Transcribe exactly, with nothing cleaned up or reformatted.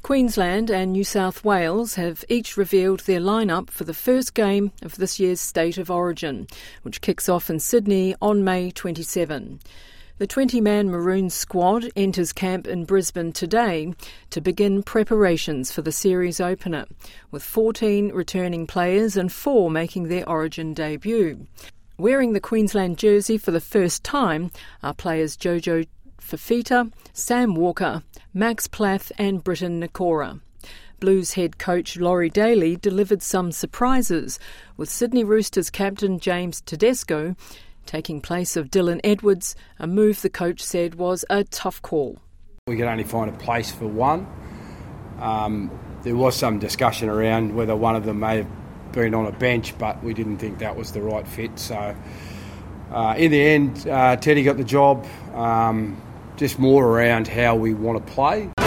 Queensland and New South Wales have each revealed their lineup for the first game of this year's State of Origin, which kicks off in Sydney on May twenty-seventh. The twenty-man Maroons squad enters camp in Brisbane today to begin preparations for the series opener, with fourteen returning players and four making their Origin debut. Wearing the Queensland jersey for the first time are players Jojo Fifita, Sam Walker, Max Plath and Britton Nikora. Blues head coach Laurie Daly delivered some surprises, with Sydney Roosters captain James Tedesco taking place of Dylan Edwards, a move the coach said was a tough call. We could only find a place for one. Um, there was some discussion around whether one of them may have been on a bench, but we didn't think that was the right fit. So uh, in the end, uh, Teddy got the job. Um, just more around how we want to play.